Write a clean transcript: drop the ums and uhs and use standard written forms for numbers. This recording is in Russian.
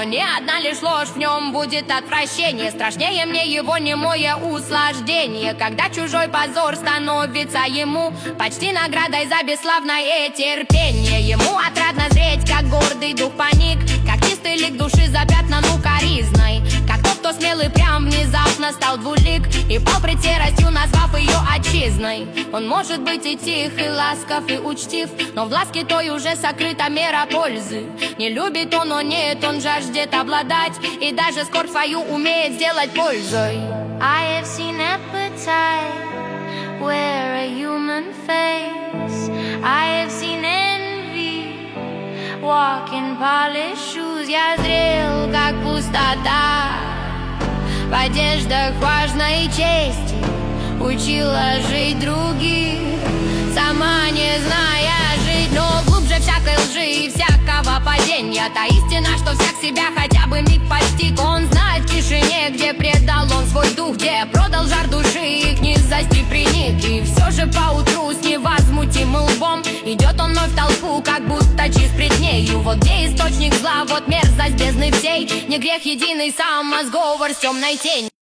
но ни одна лишь ложь в нем будет отвращение. Страшнее мне его немое услаждение, когда чужой позор становится ему почти наградой за бесславное терпение. Ему отрадно зреть, как гордый дух паник, как чистый лик души запятнан укоризной, как тот, кто смелый прям внезапно стал двулик и пал пред серостью, назвав ее отчизной. Он может быть и тих, и ласков, и учтив, но в ласке той уже сокрыта мера пользы. Не любит он, но нет, он жаждет обладать, и даже скорбь свою умеет сделать пользой. I have seen appetite wear a human face. I have seen envy walk in polished shoes. Я зрел, как пустота в одеждах важной чести учила жить других, сама не зная жить. Но глубже всякой лжи и всякого падения та истина, что всяк себя хотя бы миг постиг. Он знает в тишине, где предал он свой дух, где продал жар души и к низости приник. И все же поутру с невозмутимым лбом идет он вновь в толпу, как будто чист пред нею. Вот где источник зла, вот мерзость бездны всей, не грех единый сам, а сговор с темной тенью.